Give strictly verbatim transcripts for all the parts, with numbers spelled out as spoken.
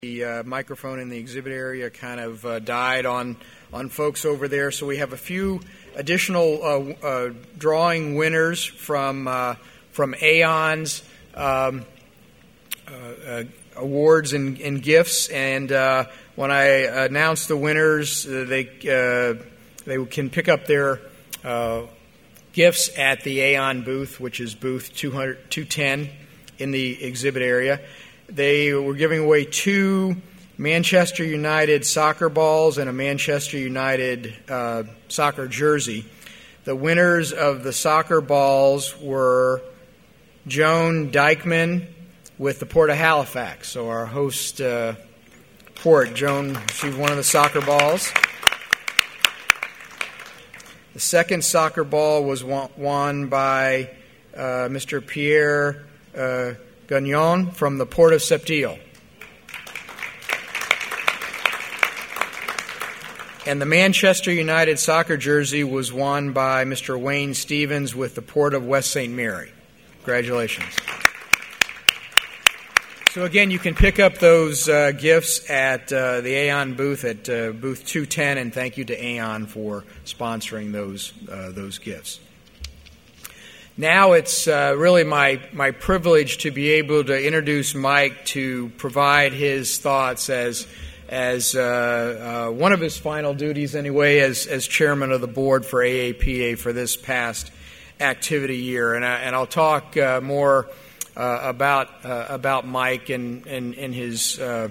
The uh, microphone in the exhibit area kind of uh, died on on folks over there, so we have a few additional uh, uh, drawing winners from uh, from Aon's um, uh, uh, awards and, and gifts. And uh, when I announce the winners, uh, they uh, they can pick up their uh, gifts at the Aon booth, which is booth two hundred, two ten in the exhibit area. They were giving away two Manchester United soccer balls and a Manchester United uh, soccer jersey. The winners of the soccer balls were Joan Dykeman with the Port of Halifax. So our host uh, port, Joan, received one of the soccer balls. The second soccer ball was won by uh, Mister Pierre uh, Gagnon from the Port of Septiel. And the Manchester United soccer jersey was won by Mister Wayne Stevens with the Port of West Saint Mary. Congratulations. So again, you can pick up those uh, gifts at uh, the Aon booth at uh, booth two ten, and thank you to Aon for sponsoring those uh, those gifts. Now it's uh, really my, my privilege to be able to introduce Mike to provide his thoughts as as uh, uh, one of his final duties anyway as as chairman of the board for A A P A for this past activity year. And, I, and I'll talk uh, more uh, about uh, about Mike and, and, and his uh,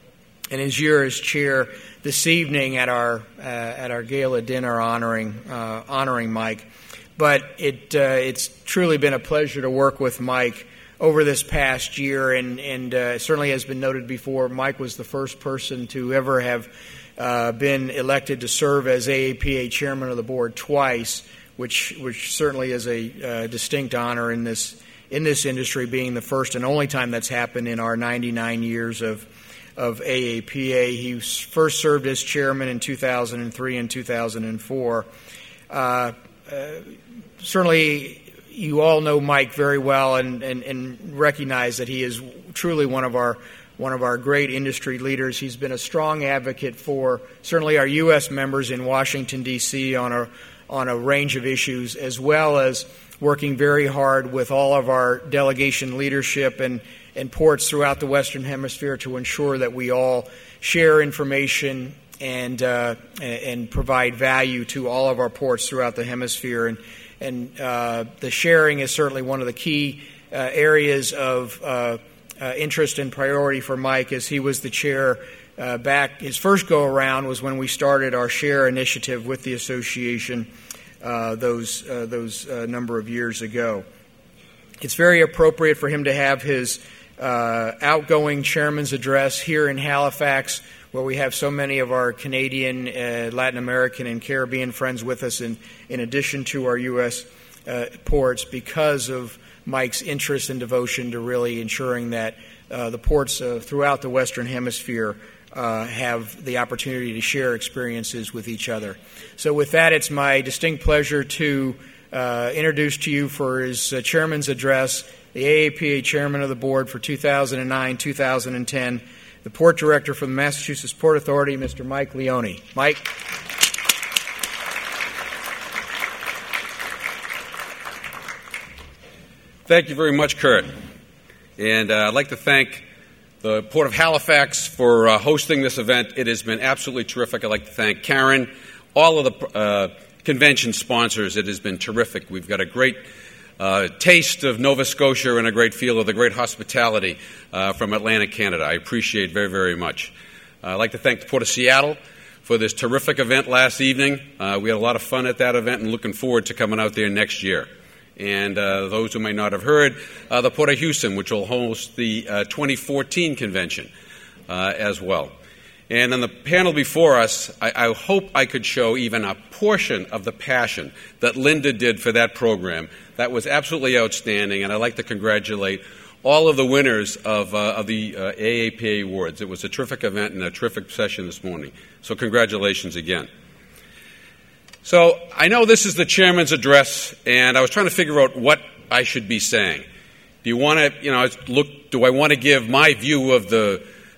and his year as chair this evening at our uh, at our gala dinner honoring uh, honoring Mike. But it uh, it's truly been a pleasure to work with Mike over this past year, and, and uh, certainly has been noted before, Mike was the first person to ever have uh, been elected to serve as A A P A chairman of the board twice, which which certainly is a uh, distinct honor in this in this industry, being the first and only time that's happened in our ninety-nine years of of A A P A. He first served as chairman in two thousand three and two thousand four. Uh, uh, Certainly, you all know Mike very well and, and, and recognize that he is truly one of our one of our great industry leaders. He's been a strong advocate for certainly our U S members in Washington, D C on a on a range of issues, as well as working very hard with all of our delegation leadership and, and ports throughout the Western Hemisphere to ensure that we all share information and uh, and provide value to all of our ports throughout the hemisphere. And And uh, the sharing is certainly one of the key uh, areas of uh, uh, interest and priority for Mike, as he was the chair uh, back. His first go-around was when we started our share initiative with the association uh, those uh, those uh, number of years ago. It's very appropriate for him to have his uh, outgoing chairman's address here in Halifax, where we have so many of our Canadian, uh, Latin American, and Caribbean friends with us, in, in addition to our U S uh, ports, because of Mike's interest and devotion to really ensuring that uh, the ports uh, throughout the Western Hemisphere uh, have the opportunity to share experiences with each other. So with that, it's my distinct pleasure to uh, introduce to you for his uh, chairman's address, the A A P A chairman of the board for two thousand nine to two thousand ten, the Port Director for the Massachusetts Port Authority, Mister Mike Leone. Mike. Thank you very much, Kurt. And uh, I'd like to thank the Port of Halifax for uh, hosting this event. It has been absolutely terrific. I'd like to thank Karen, all of the uh, convention sponsors. It has been terrific. We've got a great Uh, taste of Nova Scotia and a great feel of the great hospitality uh, from Atlantic Canada. I appreciate very, very much. Uh, I'd like to thank the Port of Seattle for this terrific event last evening. Uh, we had a lot of fun at that event and looking forward to coming out there next year. And uh, those who may not have heard, uh, the Port of Houston, which will host the uh, twenty fourteen convention uh, as well. And on the panel before us, I, I hope I could show even a portion of the passion that Linda did for that program. That was absolutely outstanding, and I'd like to congratulate all of the winners of, uh, of the uh, A A P A awards. It was a terrific event and a terrific session this morning. So congratulations again. So I know this is the chairman's address, and I was trying to figure out what I should be saying. Do you want to, you know, look, do I want to give my view of the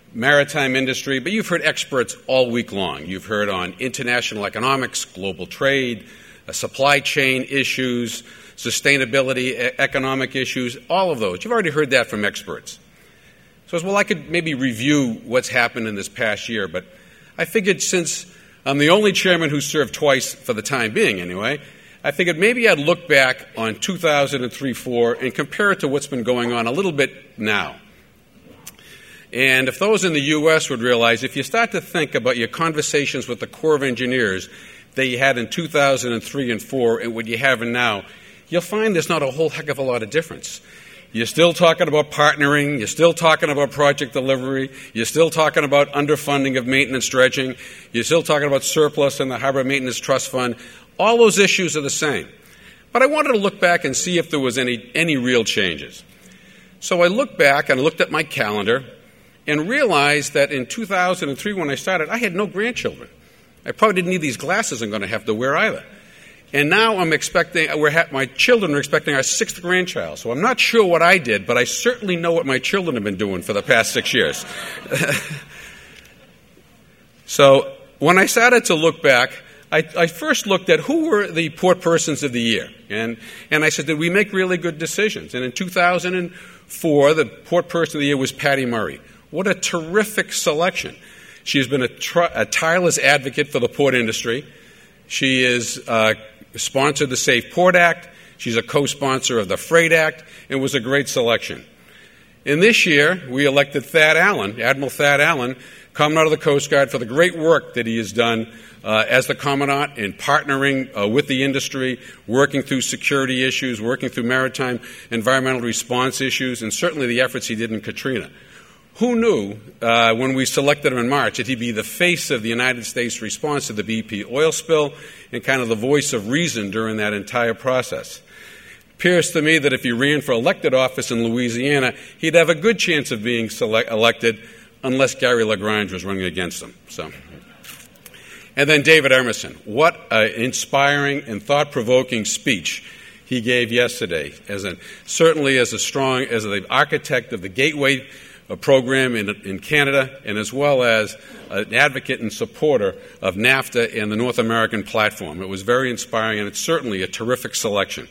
maritime industry, but you've heard experts all week long. You've heard on international economics, global trade, uh, supply chain issues, sustainability, e- economic issues, all of those. You've already heard that from experts. So as well, I could maybe review what's happened in this past year, but I figured since I'm the only chairman who served twice for the time being anyway, I figured maybe I'd look back on two thousand three four and compare it to what's been going on a little bit now. And if those in the U S would realize, if you start to think about your conversations with the Corps of Engineers that you had in two thousand three and four and what you have now, you'll find there's not a whole heck of a lot of difference. You're still talking about partnering. You're still talking about project delivery. You're still talking about underfunding of maintenance dredging. You're still talking about surplus in the Harbor Maintenance Trust Fund. All those issues are the same. But I wanted to look back and see if there was any, any real changes. So I looked back and I looked at my calendar and realized that in two thousand three when I started, I had no grandchildren. I probably didn't need these glasses I'm going to have to wear either. And now I'm expecting, we're ha- my children are expecting our sixth grandchild. So I'm not sure what I did, but I certainly know what my children have been doing for the past six years. So when I started to look back, I, I first looked at who were the port persons of the year. And, and I said, did we make really good decisions? And in two thousand four, the port person of the year was Patty Murray. What a terrific selection. She has been a, tr- a tireless advocate for the port industry. She is uh, sponsored the Safe Port Act. She's a co-sponsor of the Freight Act and was a great selection. And this year, we elected Thad Allen, Admiral Thad Allen, coming out of the Coast Guard for the great work that he has done uh, as the Commandant in partnering uh, with the industry, working through security issues, working through maritime environmental response issues, and certainly the efforts he did in Katrina. Who knew uh, when we selected him in March that he'd be the face of the United States response to the B P oil spill and kind of the voice of reason during that entire process? It appears to me that if he ran for elected office in Louisiana, he'd have a good chance of being select- elected unless Gary LaGrange was running against him. So, and then David Emerson. What an inspiring and thought-provoking speech he gave yesterday, as an, certainly as a strong, as the architect of the Gateway a program in, in Canada, and as well as an advocate and supporter of NAFTA and the North American platform. It was very inspiring, and it's certainly a terrific selection.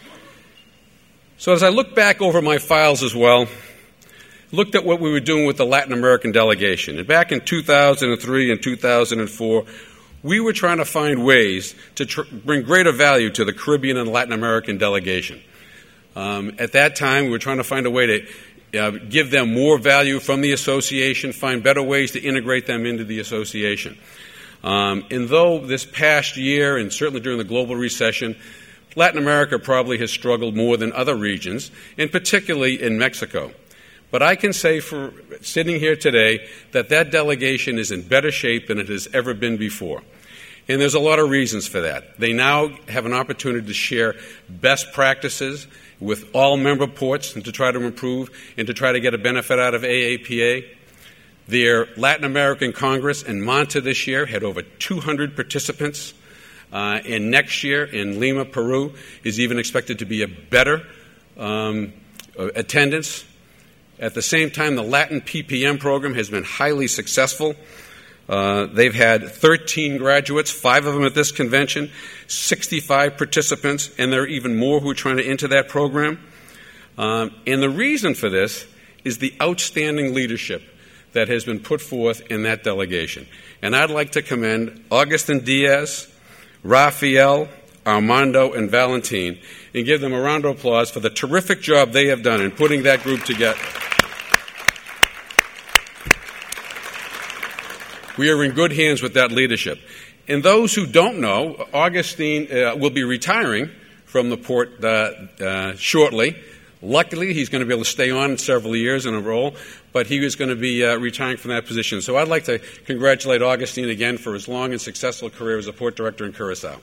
So as I look back over my files as well, looked at what we were doing with the Latin American delegation. And back in two thousand three and two thousand four, we were trying to find ways to tr- bring greater value to the Caribbean and Latin American delegation. Um, at that time, we were trying to find a way to Uh, give them more value from the association, find better ways to integrate them into the association. Um, and though this past year, and certainly during the global recession, Latin America probably has struggled more than other regions, and particularly in Mexico. But I can say for sitting here today that that delegation is in better shape than it has ever been before. And there's a lot of reasons for that. They now have an opportunity to share best practices with all member ports and to try to improve and to try to get a benefit out of A A P A. Their Latin American Congress in Manta this year had over two hundred participants. Uh, and next year in Lima, Peru, is even expected to be a better um, attendance. At the same time, the Latin P P M program has been highly successful. Uh, they've had thirteen graduates, five of them at this convention, sixty-five participants, and there are even more who are trying to enter that program. Um, and the reason for this is the outstanding leadership that has been put forth in that delegation. And I'd like to commend Augustin Diaz, Rafael, Armando, and Valentin, and give them a round of applause for the terrific job they have done in putting that group together. We are in good hands with that leadership. And those who don't know, Augustine uh, will be retiring from the port uh, uh, shortly. Luckily, he's going to be able to stay on several years in a role, but he is going to be uh, retiring from that position. So I'd like to congratulate Augustine again for his long and successful career as a port director in Curaçao.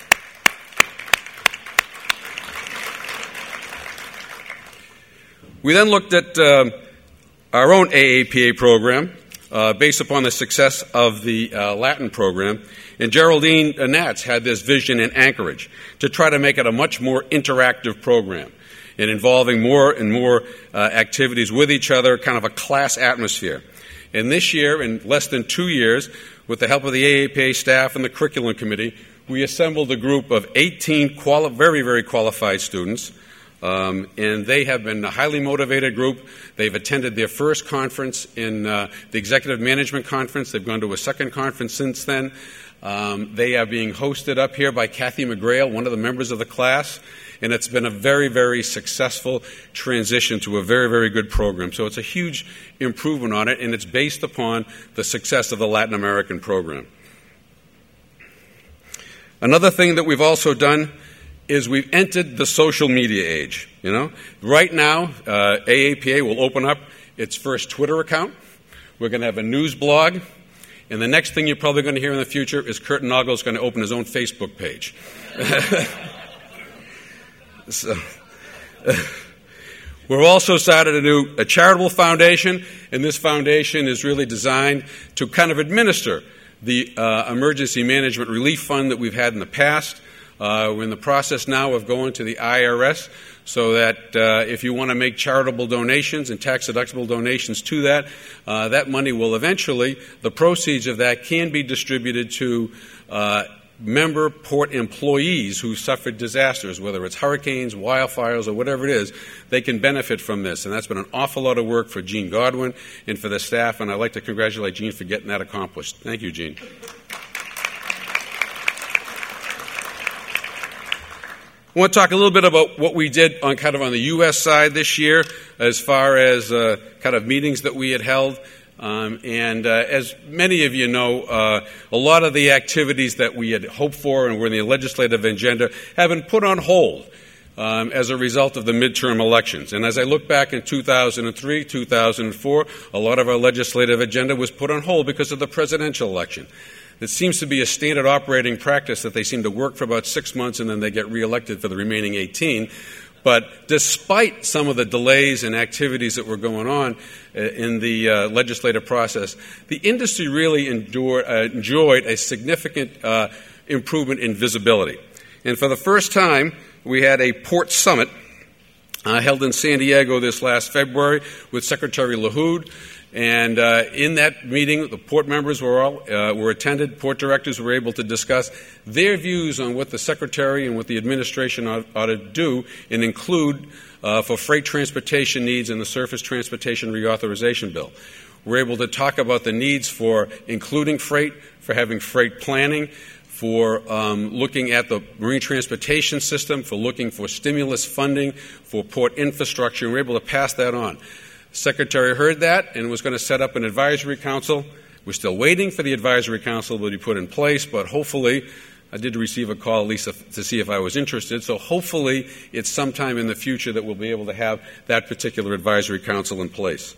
We then looked at uh, our own A A P A program. Uh, based upon the success of the uh, Latin program. And Geraldine Nats had this vision in Anchorage to try to make it a much more interactive program and involving more and more uh, activities with each other, kind of a class atmosphere. And this year, in less than two years, with the help of the A A P A staff and the curriculum committee, we assembled a group of eighteen quali- very, very qualified students. Um, and they have been a highly motivated group. They've attended their first conference in uh, the Executive Management Conference. They've gone to a second conference since then. Um, they are being hosted up here by Kathy McGrail, one of the members of the class. And it's been a very, very successful transition to a very, very good program. So it's a huge improvement on it, and it's based upon the success of the Latin American program. Another thing that we've also done is we've entered the social media age. You know, right now, uh, A A P A will open up its first Twitter account. We're going to have a news blog, and the next thing you're probably going to hear in the future is Kurt Nagel is going to open his own Facebook page. so, uh, we're also started a new a charitable foundation, and this foundation is really designed to kind of administer the uh, emergency management relief fund that we've had in the past. Uh, we're in the process now of going to the I R S so that uh, if you want to make charitable donations and tax-deductible donations to that, uh, that money will eventually, the proceeds of that can be distributed to uh, member port employees who suffered disasters, whether it's hurricanes, wildfires, or whatever it is. They can benefit from this. And that's been an awful lot of work for Gene Godwin and for the staff, and I'd like to congratulate Gene for getting that accomplished. Thank you, Gene. I want to talk a little bit about what we did on kind of on the U S side this year as far as uh, kind of meetings that we had held. Um, and uh, as many of you know, uh, a lot of the activities that we had hoped for and were in the legislative agenda have been put on hold um, as a result of the midterm elections. And as I look back in two thousand three, two thousand four, a lot of our legislative agenda was put on hold because of the presidential election. It seems to be a standard operating practice that they seem to work for about six months and then they get reelected for the remaining eighteen. But despite some of the delays and activities that were going on in the uh, legislative process, the industry really endured, uh, enjoyed a significant uh, improvement in visibility. And for the first time, we had a port summit uh, held in San Diego this last February with Secretary LaHood. And uh, in that meeting, the port members were all uh, were attended. Port directors were able to discuss their views on what the secretary and what the administration ought, ought to do and include uh, for freight transportation needs in the Surface Transportation Reauthorization Bill. We're able to talk about the needs for including freight, for having freight planning, for um, looking at the marine transportation system, for looking for stimulus funding for port infrastructure, and we're able to pass that on. The Secretary heard that and was going to set up an advisory council. We're still waiting for the advisory council to be put in place, but hopefully, I did receive a call at least to see if I was interested, so hopefully it's sometime in the future that we'll be able to have that particular advisory council in place.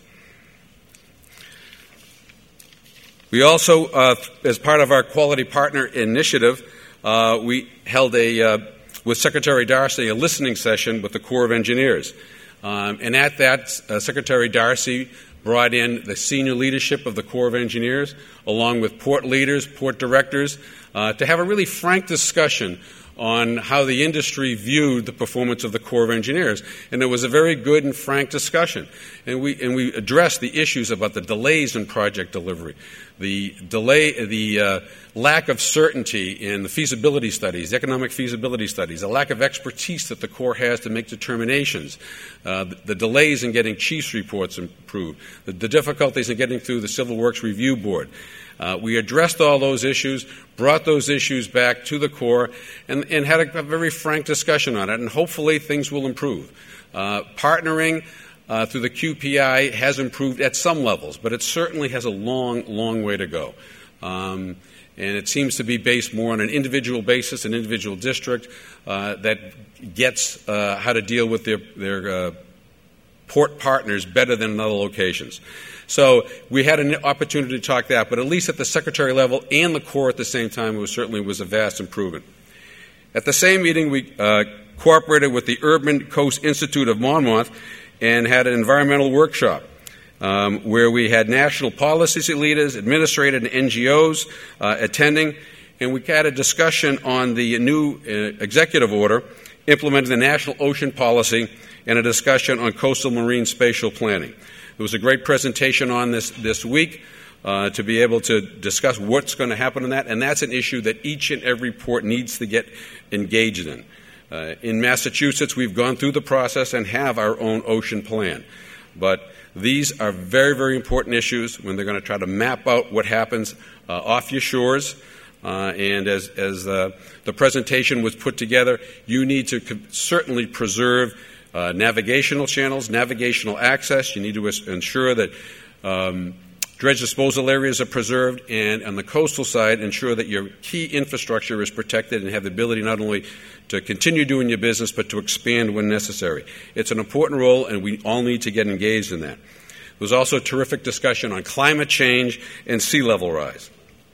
We also, uh, as part of our Quality Partner Initiative, uh, we held a, uh, with Secretary Darcy, a listening session with the Corps of Engineers. Um, and at that, uh, Secretary Darcy brought in the senior leadership of the Corps of Engineers, along with port leaders, port directors, uh, to have a really frank discussion on how the industry viewed the performance of the Corps of Engineers. And it was a very good and frank discussion. And we, and we addressed the issues about the delays in project delivery, the delay, the uh, lack of certainty in the feasibility studies, economic feasibility studies, the lack of expertise that the Corps has to make determinations, uh, the, the delays in getting chiefs reports improved, the, the difficulties in getting through the Civil Works Review Board. Uh, we addressed all those issues, brought those issues back to the Corps, and, and had a, a very frank discussion on it, and hopefully things will improve. Uh, partnering uh, through the Q P I has improved at some levels, but it certainly has a long, long way to go. Um, and it seems to be based more on an individual basis, an individual district uh, that gets uh, how to deal with their, their uh, port partners better than in other locations. So we had an opportunity to talk that, but at least at the Secretary level and the Corps at the same time, it was certainly was a vast improvement. At the same meeting, we uh, cooperated with the Urban Coast Institute of Monmouth and had an environmental workshop um, where we had national policy leaders, administrators, and N G Os uh, attending, and we had a discussion on the new uh, executive order implementing the National Ocean Policy and a discussion on coastal marine spatial planning. There was a great presentation on this this week uh, to be able to discuss what's going to happen in that, and that's an issue that each and every port needs to get engaged in. Uh, in Massachusetts, we've gone through the process and have our own ocean plan. But these are very, very important issues when they're going to try to map out what happens uh, off your shores. Uh, and as, as uh, the presentation was put together, you need to co- certainly preserve uh, navigational channels, navigational access. You need to as- ensure that um, dredge disposal areas are preserved, and on the coastal side, ensure that your key infrastructure is protected and have the ability not only to continue doing your business, but to expand when necessary. It's an important role, and we all need to get engaged in that. There was also a terrific discussion on climate change and sea level rise.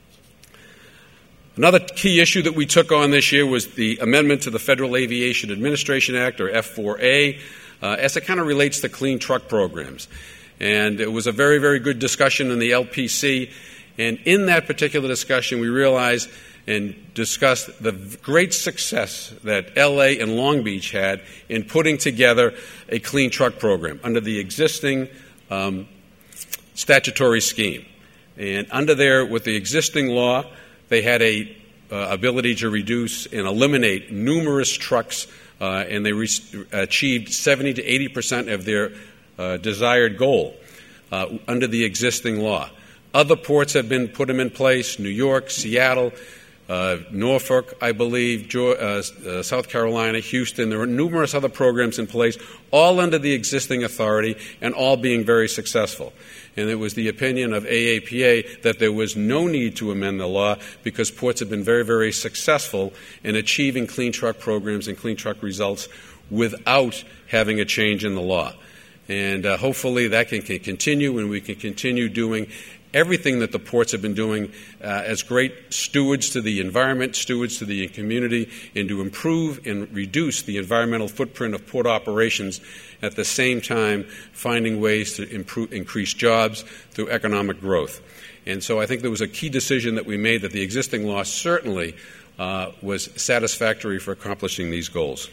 Another key issue that we took on this year was the amendment to the Federal Aviation Administration Act, or F four A, uh, as it kind of relates to clean truck programs. And it was a very, very good discussion in the L P C. And in that particular discussion, we realized and discussed the great success that L A and Long Beach had in putting together a clean truck program under the existing um, statutory scheme. And under there, with the existing law, they had a uh, ability to reduce and eliminate numerous trucks, uh, and they re- achieved seventy to eighty percent of their uh, desired goal uh, under the existing law. Other ports have been put them in place: New York, Seattle, uh, Norfolk, I believe, Georgia, uh, uh, South Carolina, Houston. There are numerous other programs in place, all under the existing authority, and all being very successful. And it was the opinion of A A P A that there was no need to amend the law because ports have been very, very successful in achieving clean truck programs and clean truck results without having a change in the law. And uh, hopefully that can, can continue, and we can continue doing everything that the ports have been doing uh, as great stewards to the environment, stewards to the community, and to improve and reduce the environmental footprint of port operations, at the same time finding ways to improve, increase jobs through economic growth. And so I think there was a key decision that we made that the existing law certainly uh, was satisfactory for accomplishing these goals.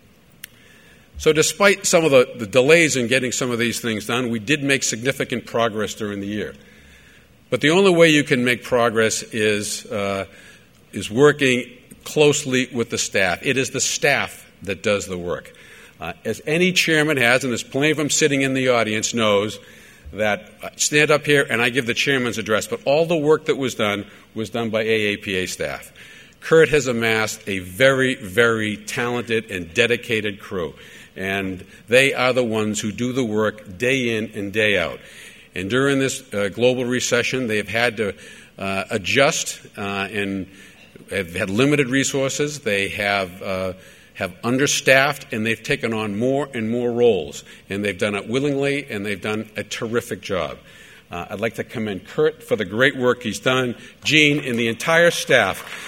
So despite some of the, the delays in getting some of these things done, we did make significant progress during the year. But the only way you can make progress is, uh, is working closely with the staff. It is the staff that does the work. Uh, as any chairman has, and there's plenty of them sitting in the audience, knows that I stand up here and I give the chairman's address, but all the work that was done was done by A A P A staff. Kurt has amassed a very, very talented and dedicated crew, and they are the ones who do the work day in and day out. And during this uh, global recession, they have had to uh, adjust uh, and have had limited resources. They have uh, have understaffed, and they've taken on more and more roles. And they've done it willingly, and they've done a terrific job. Uh, I'd like to commend Kurt for the great work he's done, Gene, and the entire staff.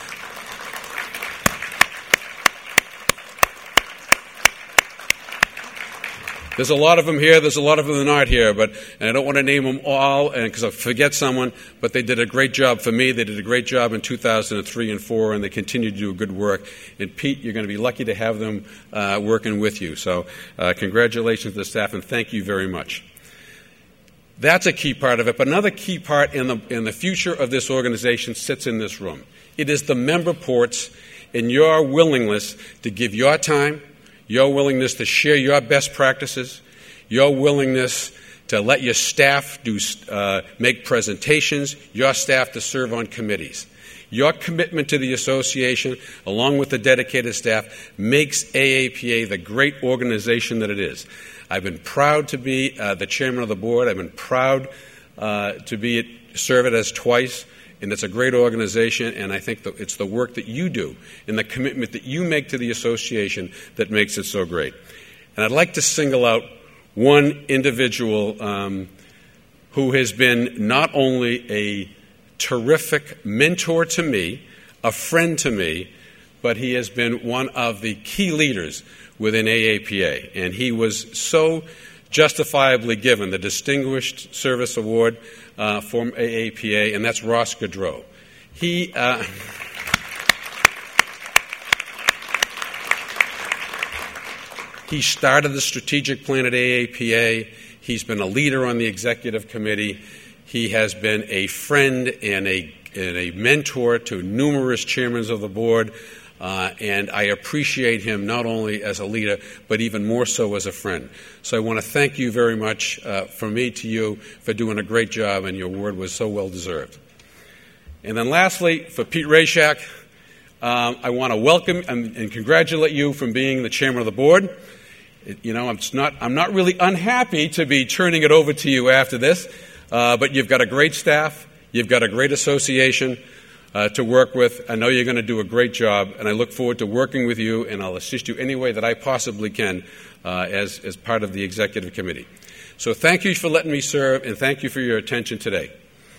There's a lot of them here. There's a lot of them not here, but and I don't want to name them all because I'll forget someone, but they did a great job for me. They did a great job in two thousand three and four, and they continue to do good work. And Pete, you're going to be lucky to have them uh, working with you. So uh, congratulations to the staff, and thank you very much. That's a key part of it, but another key part in the, in the future of this organization sits in this room. It is the member ports and your willingness to give your time, your willingness to share your best practices, your willingness to let your staff do uh, make presentations, your staff to serve on committees. Your commitment to the association, along with the dedicated staff, makes A A P A the great organization that it is. I've been proud to be uh, the chairman of the board. I've been proud uh, to be it, serve it as twice. And it's a great organization, and I think that it's the work that you do and the commitment that you make to the association that makes it so great. And I'd like to single out one individual um, who has been not only a terrific mentor to me, a friend to me, but he has been one of the key leaders within A A P A. And he was so justifiably given the Distinguished Service Award uh, from A A P A, and that's Ross Gaudreau. He, uh, He started the strategic plan at A A P A. He's been a leader on the executive committee. He has been a friend and a, and a mentor to numerous chairmen of the board, uh, and I appreciate him not only as a leader, but even more so as a friend. So I want to thank you very much uh, from me to you for doing a great job, and your word was so well deserved. And then lastly, for Pete Rashak, um, I want to welcome and, and congratulate you from being the chairman of the board. It, you know, I'm not, I'm not really unhappy to be turning it over to you after this, uh, but you've got a great staff, you've got a great association uh, to work with. I know you're going to do a great job, and I look forward to working with you, and I'll assist you any way that I possibly can uh, as, as part of the executive committee. So thank you for letting me serve, and thank you for your attention today.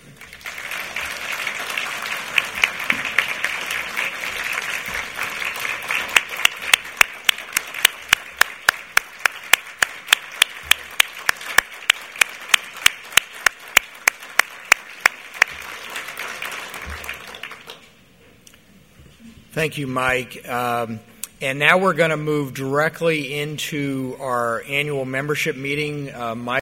Thank you, Mike. Um, and now we're going to move directly into our annual membership meeting. Uh, Mike